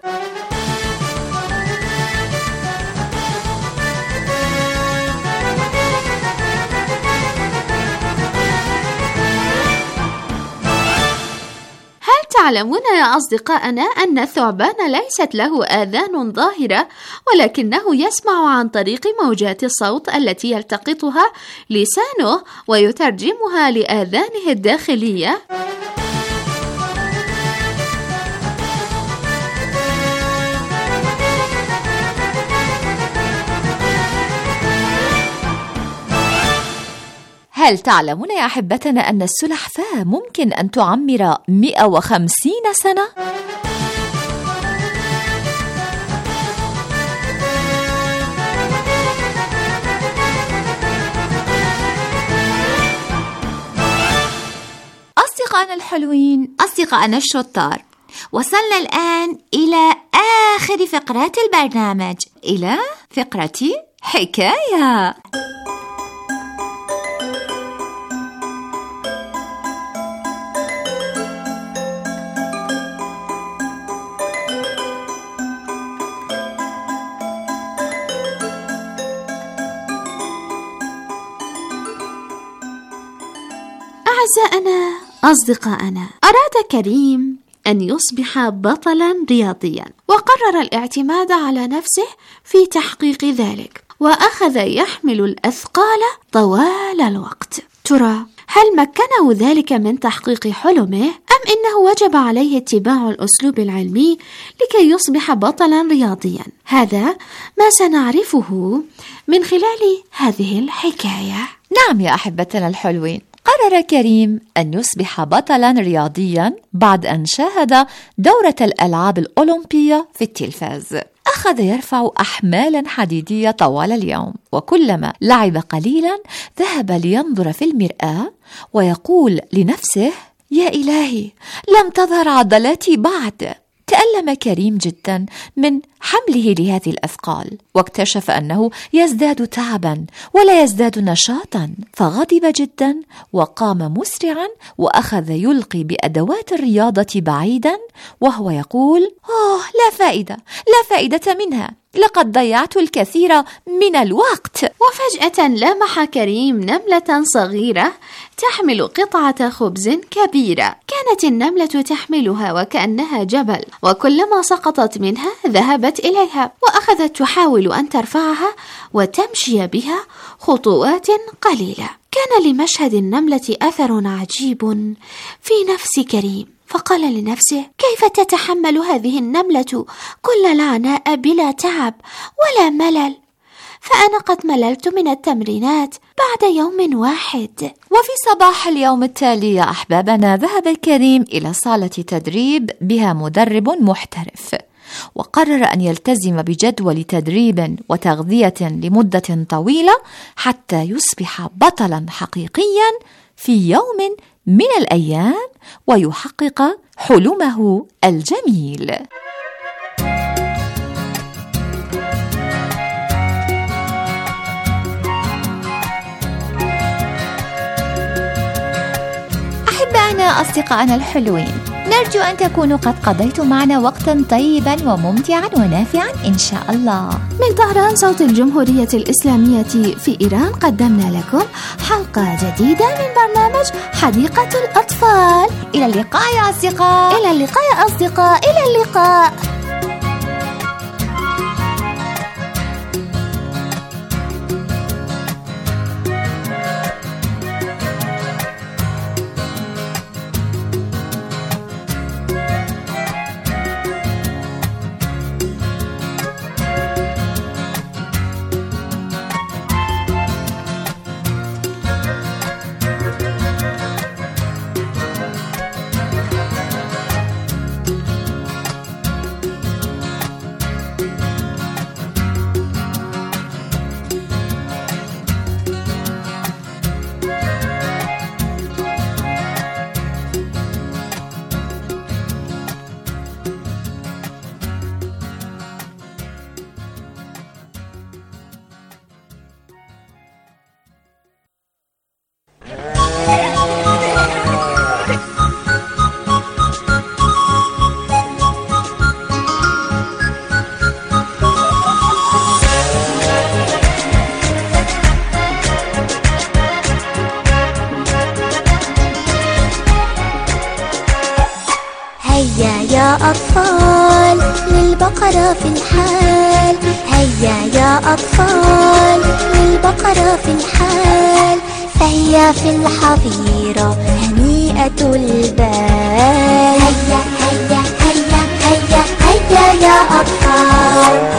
تعلمون يا أصدقائنا أن الثعبان ليست له آذان ظاهرة، ولكنه يسمع عن طريق موجات الصوت التي يلتقطها لسانه ويترجمها لآذانه الداخلية. هل تعلمون يا أحبتنا أن السلحفاة ممكن أن تعمر 150 سنة؟ أصدقائنا الحلوين، أصدقائنا الشطار، وصلنا الآن إلى آخر فقرات البرنامج، إلى فقرة حكاية. أعزائنا أصدقائنا، أراد كريم أن يصبح بطلا رياضيا، وقرر الاعتماد على نفسه في تحقيق ذلك، وأخذ يحمل الأثقال طوال الوقت. ترى هل مكنه ذلك من تحقيق حلمه، أم إنه وجب عليه اتباع الأسلوب العلمي لكي يصبح بطلا رياضيا؟ هذا ما سنعرفه من خلال هذه الحكاية. نعم يا أحبتنا الحلوين، قرر كريم أن يصبح بطلاً رياضياً بعد أن شاهد دورة الألعاب الأولمبية في التلفاز. أخذ يرفع أحمالاً حديدية طوال اليوم، وكلما لعب قليلاً ذهب لينظر في المرآة ويقول لنفسه: يا إلهي، لم تظهر عضلاتي بعد. تألم كريم جدا من حمله لهذه الأثقال، واكتشف أنه يزداد تعبا ولا يزداد نشاطا، فغضب جدا وقام مسرعا وأخذ يلقي بأدوات الرياضة بعيدا وهو يقول: لا فائدة، لا فائدة منها، لقد ضيعت الكثير من الوقت. وفجأة لمح كريم نملة صغيرة تحمل قطعة خبز كبيرة. كانت النملة تحملها وكأنها جبل، وكلما سقطت منها ذهبت إليها وأخذت تحاول أن ترفعها وتمشي بها خطوات قليلة. كان لمشهد النملة أثر عجيب في نفس كريم، فقال لنفسه: كيف تتحمل هذه النملة كل العناء بلا تعب ولا ملل؟ فأنا قد مللت من التمرينات بعد يوم واحد. وفي صباح اليوم التالي يا أحبابنا، ذهب كريم إلى صالة تدريب بها مدرب محترف، وقرر أن يلتزم بجدول تدريب وتغذية لمدة طويلة حتى يصبح بطلا حقيقيا في يوم من الأيام ويحقق حلمه الجميل. أحبائنا أصدقائنا الحلوين، نرجو أن تكونوا قد قضيتم معنا وقتا طيبا وممتعا ونافعا إن شاء الله. من طهران صوت الجمهورية الإسلامية في إيران قدمنا لكم حلقة جديدة من برنامج حديقة الأطفال. إلى اللقاء يا أصدقاء. إلى اللقاء يا أصدقاء. إلى اللقاء. أطفال للبقرة في الحال، هيا يا أطفال للبقرة في الحال، فهي في الحظيرة هنيئة البال. هيا هيا هيا هيا هيا يا أطفال.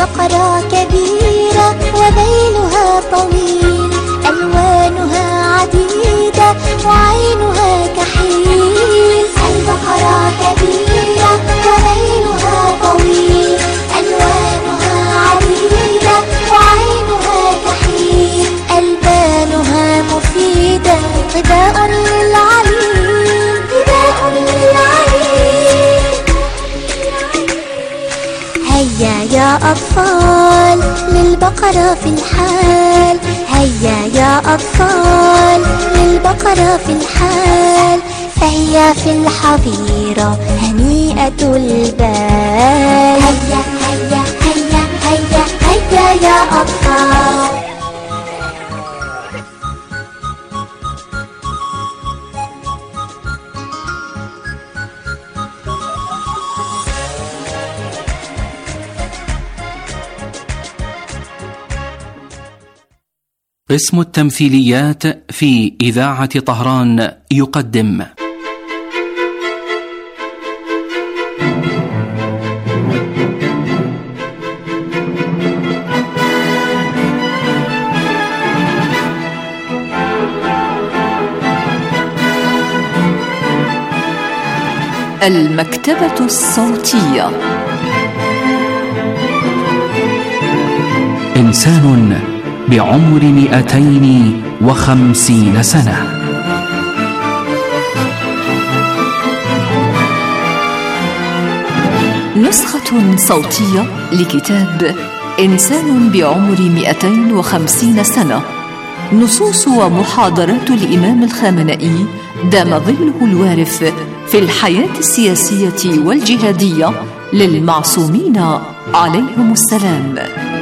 البقرة كبيرة وذيلها طويل، ألوانها عديدة وعينها كحيل. البقرة كبيرة وذيلها طويل، ألوانها عديدة وعينها كحيل. ألبانها مفيدة غذاء للعليم، غذاء للعليم. هيا يا أطفال للبقرة في الحال، هيا يا أطفال للبقرة في الحال. فهي في الحظيرة هنيئة البال. هيا هيا هيا هيا هيا يا أطفال. قسم التمثيليات في إذاعة طهران يقدم المكتبة الصوتية. إنسان بعمر 250 سنة. نسخة صوتية لكتاب إنسان بعمر 250 سنة. نصوص ومحاضرات الإمام الخامنئي دام ظله الوارف في الحياة السياسية والجهادية للمعصومين عليهم السلام.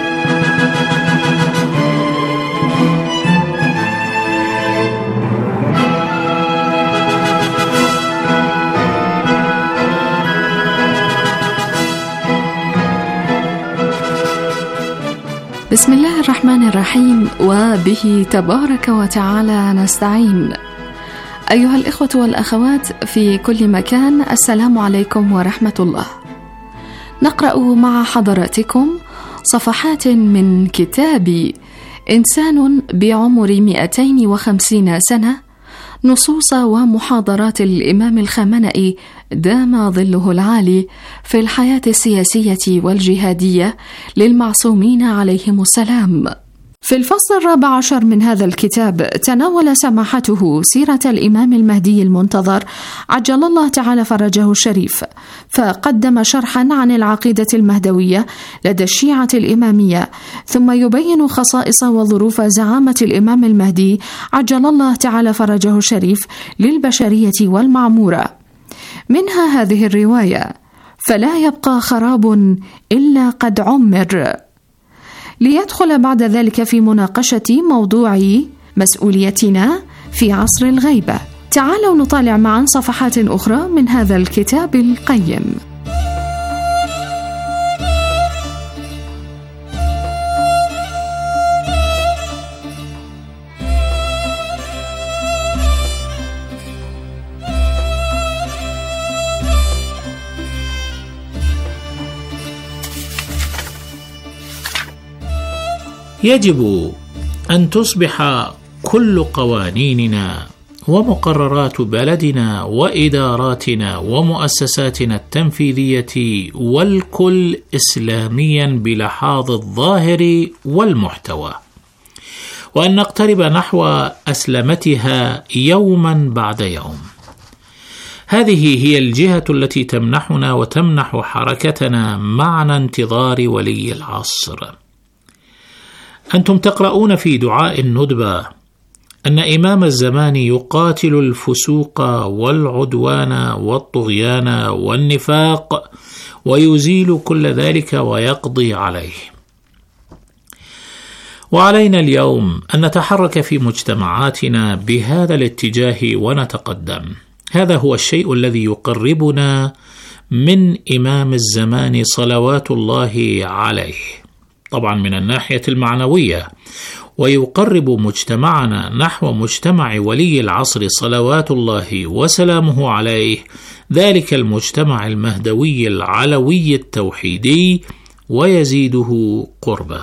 بسم الله الرحمن الرحيم، وبه تبارك وتعالى نستعين. أيها الإخوة والأخوات في كل مكان، السلام عليكم ورحمة الله. نقرأ مع حضراتكم صفحات من كتاب إنسان بعمر 250 سنة، نصوص ومحاضرات الإمام الخامنئي دام ظله العالي في الحياة السياسية والجهادية للمعصومين عليهم السلام. في الفصل 14 من هذا الكتاب تناول سماحته سيرة الإمام المهدي المنتظر عجل الله تعالى فرجه الشريف، فقدم شرحا عن العقيدة المهدوية لدى الشيعة الإمامية، ثم يبين خصائص وظروف زعامة الإمام المهدي عجل الله تعالى فرجه الشريف للبشرية والمعمورة. منها هذه الرواية: فلا يبقى خراب إلا قد عمر، ليدخل بعد ذلك في مناقشة موضوع مسؤوليتنا في عصر الغيبة. تعالوا نطالع معا صفحات أخرى من هذا الكتاب القيم. يجب أن تصبح كل قوانيننا ومقررات بلدنا وإداراتنا ومؤسساتنا التنفيذية والكل إسلاميا بلحاظ الظاهر والمحتوى، وأن نقترب نحو أسلمتها يوما بعد يوم. هذه هي الجهة التي تمنحنا وتمنح حركتنا معنى انتظار ولي العصر. أنتم تقرؤون في دعاء الندبة أن إمام الزمان يقاتل الفسوق والعدوان والطغيان والنفاق ويزيل كل ذلك ويقضي عليه. وعلينا اليوم أن نتحرك في مجتمعاتنا بهذا الاتجاه ونتقدم. هذا هو الشيء الذي يقربنا من إمام الزمان صلوات الله عليه، طبعا من الناحية المعنوية، ويقرب مجتمعنا نحو مجتمع ولي العصر صلوات الله وسلامه عليه، ذلك المجتمع المهدوي العلوي التوحيدي ويزيده قربا.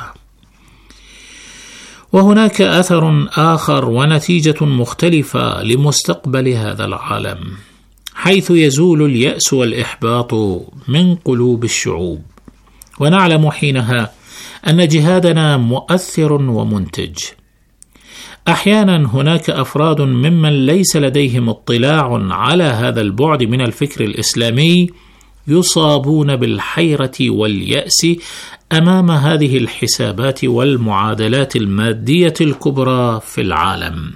وهناك أثر آخر ونتيجة مختلفة لمستقبل هذا العالم، حيث يزول اليأس والإحباط من قلوب الشعوب، ونعلم حينها أن جهادنا مؤثر ومنتج. أحيانا هناك أفراد ممن ليس لديهم اطلاع على هذا البعد من الفكر الإسلامي يصابون بالحيرة واليأس أمام هذه الحسابات والمعادلات المادية الكبرى في العالم،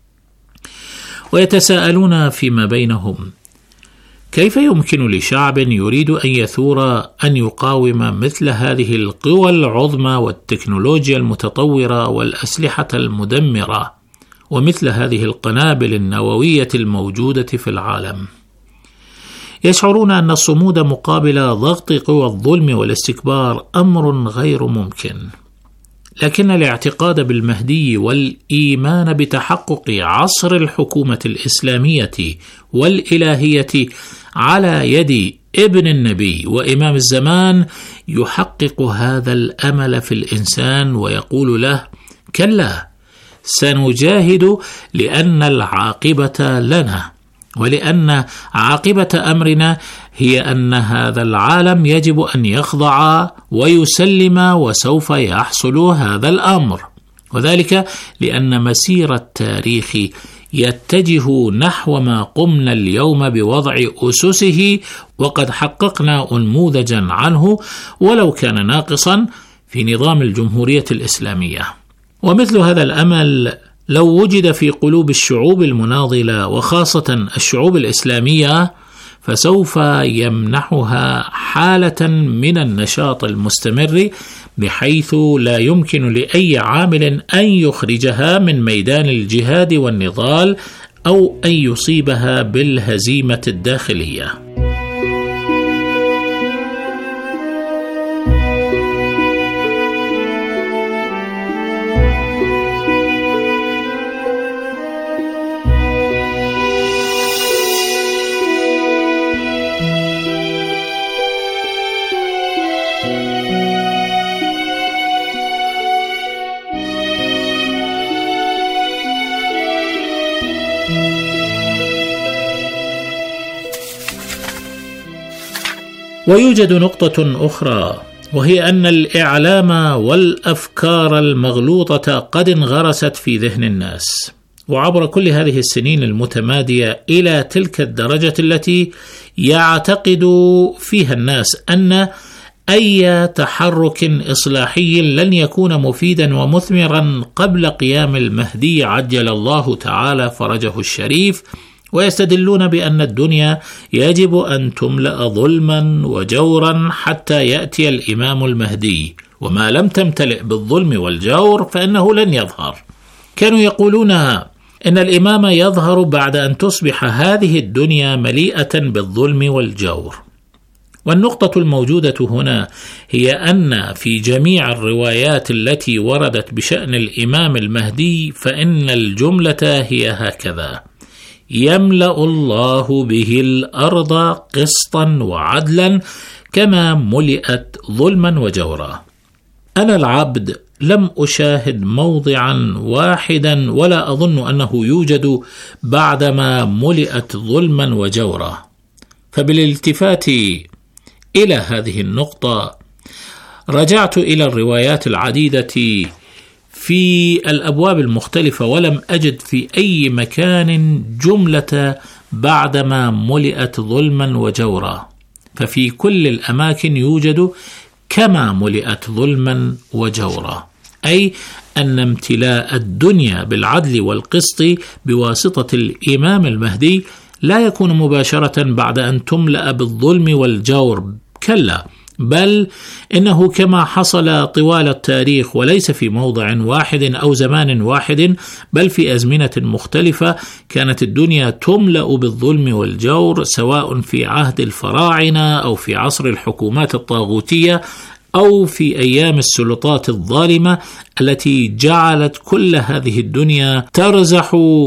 ويتساءلون فيما بينهم: كيف يمكن لشعب يريد أن يثور أن يقاوم مثل هذه القوى العظمى والتكنولوجيا المتطورة والأسلحة المدمرة ومثل هذه القنابل النووية الموجودة في العالم؟ يشعرون أن الصمود مقابل ضغط قوى الظلم والاستكبار أمر غير ممكن، لكن الاعتقاد بالمهدي والإيمان بتحقق عصر الحكومة الإسلامية والإلهية على يد ابن النبي وإمام الزمان يحقق هذا الأمل في الإنسان، ويقول له: كلا، سنجاهد لأن العاقبة لنا، ولأن عاقبة أمرنا هي أن هذا العالم يجب أن يخضع ويسلم، وسوف يحصل هذا الأمر، وذلك لأن مسير التاريخ يتجه نحو ما قمنا اليوم بوضع أسسه، وقد حققنا أنموذجا عنه ولو كان ناقصا في نظام الجمهورية الإسلامية. ومثل هذا الأمل لو وجد في قلوب الشعوب المناضلة وخاصة الشعوب الإسلامية فسوف يمنحها حالة من النشاط المستمر، بحيث لا يمكن لأي عامل أن يخرجها من ميدان الجهاد والنضال أو أن يصيبها بالهزيمة الداخلية. ويوجد نقطة أخرى، وهي أن الإعلام والأفكار المغلوطة قد انغرست في ذهن الناس، وعبر كل هذه السنين المتمادية إلى تلك الدرجة التي يعتقد فيها الناس أن أي تحرك إصلاحي لن يكون مفيدا ومثمرا قبل قيام المهدي عجل الله تعالى فرجه الشريف، ويستدلون بأن الدنيا يجب أن تملأ ظلما وجورا حتى يأتي الإمام المهدي، وما لم تمتلئ بالظلم والجور فإنه لن يظهر. كانوا يقولون إن الإمام يظهر بعد أن تصبح هذه الدنيا مليئة بالظلم والجور. والنقطة الموجودة هنا هي أن في جميع الروايات التي وردت بشأن الإمام المهدي فإن الجملة هي هكذا: يملأ الله به الأرض قسطا وعدلا كما ملئت ظلما وجورا. أنا العبد لم أشاهد موضعا واحدا ولا أظن أنه يوجد بعدما ملئت ظلما وجورا. فبالالتفات إلى هذه النقطة رجعت إلى الروايات العديدة في الأبواب المختلفة، ولم أجد في أي مكان جملة بعدما ملئت ظلما وجورا، ففي كل الأماكن يوجد كما ملئت ظلما وجورا، أي أن امتلاء الدنيا بالعدل والقسط بواسطة الإمام المهدي لا يكون مباشرة بعد أن تملأ بالظلم والجور، كلا، بل إنه كما حصل طوال التاريخ وليس في موضع واحد أو زمان واحد، بل في أزمنة مختلفة كانت الدنيا تملأ بالظلم والجور، سواء في عهد الفراعنة أو في عصر الحكومات الطاغوتية أو في أيام السلطات الظالمة التي جعلت كل هذه الدنيا ترزح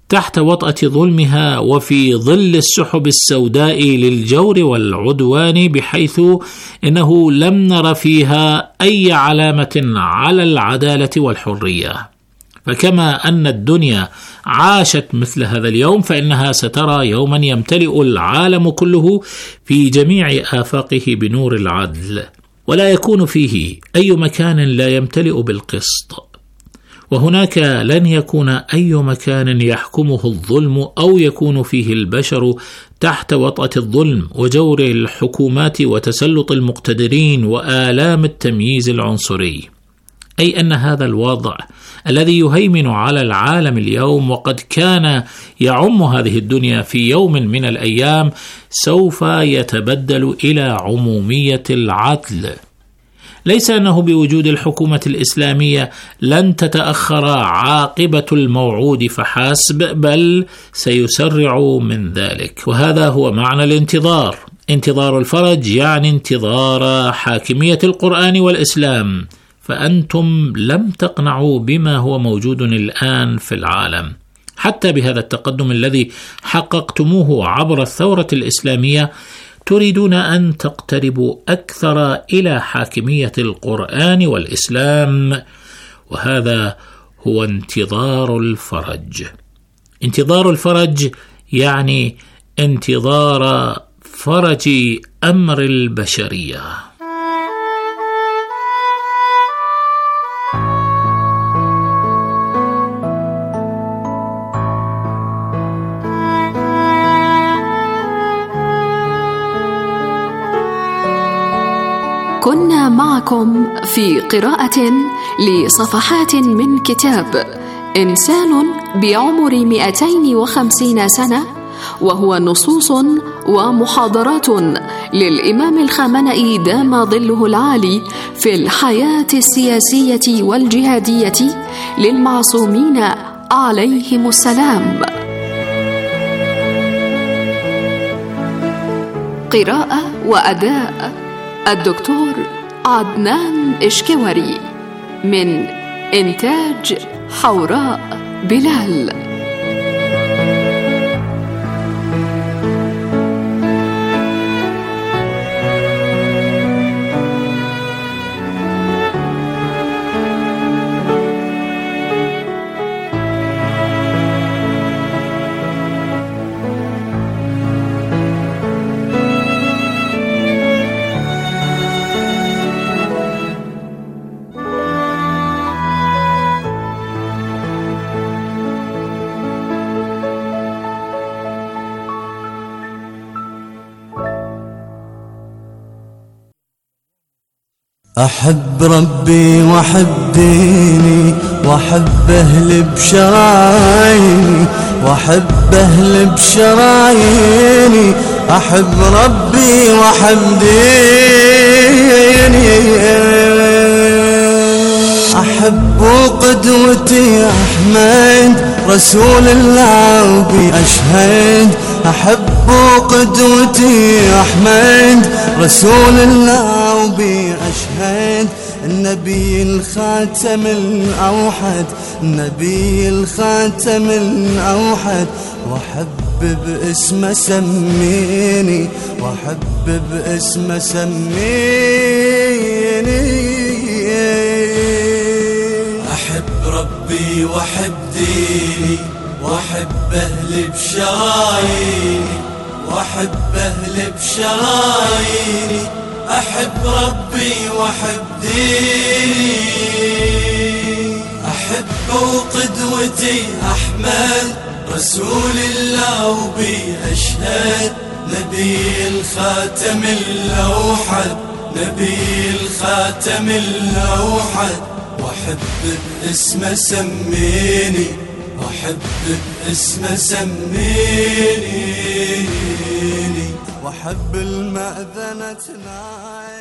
تحت وطأة ظلمها وفي ظل السحب السوداء للجور والعدوان، بحيث إنه لم نر فيها أي علامة على العدالة والحرية. فكما أن الدنيا عاشت مثل هذا اليوم، فإنها سترى يوما يمتلئ العالم كله في جميع آفاقه بنور العدل، ولا يكون فيه أي مكان لا يمتلئ بالقسط، وهناك لن يكون أي مكان يحكمه الظلم أو يكون فيه البشر تحت وطأة الظلم وجور الحكومات وتسلط المقتدرين وآلام التمييز العنصري. أي أن هذا الوضع الذي يهيمن على العالم اليوم وقد كان يعم هذه الدنيا في يوم من الأيام سوف يتبدل إلى عمومية العدل. ليس أنه بوجود الحكومة الإسلامية لن تتأخر عاقبة الموعود فحسب، بل سيسرع من ذلك، وهذا هو معنى الانتظار. انتظار الفرج يعني انتظار حاكمية القرآن والإسلام، فأنتم لم تقنعوا بما هو موجود الآن في العالم. حتى بهذا التقدم الذي حققتموه عبر الثورة الإسلامية تريدون أن تقتربوا أكثر إلى حاكمية القرآن والإسلام، وهذا هو انتظار الفرج. انتظار الفرج يعني انتظار فرج أمر البشرية. كنا معكم في قراءة لصفحات من كتاب إنسان بعمر 250 سنة، وهو نصوص ومحاضرات للإمام الخامنئي دام ظله العالي في الحياة السياسية والجهادية للمعصومين عليهم السلام. قراءة وأداء الدكتور عدنان إشكوري، من إنتاج حوراء بلال. أحب ربي وأحب ديني وأحب أهل بشراييني وأحب أهل بشراييني، أحب ربي وأحب ديني، أحب قدوتي أحمد رسول الله وبأشهد، أحب قدوتي أحمد رسول الله وبأشهد، النبي الخاتم الأوحد، النبي الخاتم الأوحد، وأحب باسمه سميني، وأحب باسمه سميني، أحب ربي وأحب ديني وأحب أهل بشراييني وأحب أهل بشراييني، أحب ربي وأحب ديني، أحب وقدوتي أحمد رسول الله وبأشهد، نبي الخاتم الأوحد، نبي الخاتم الأوحد، وأحب باسمه سميني، وأحب باسمه سميني، وأحب المأذنة ناي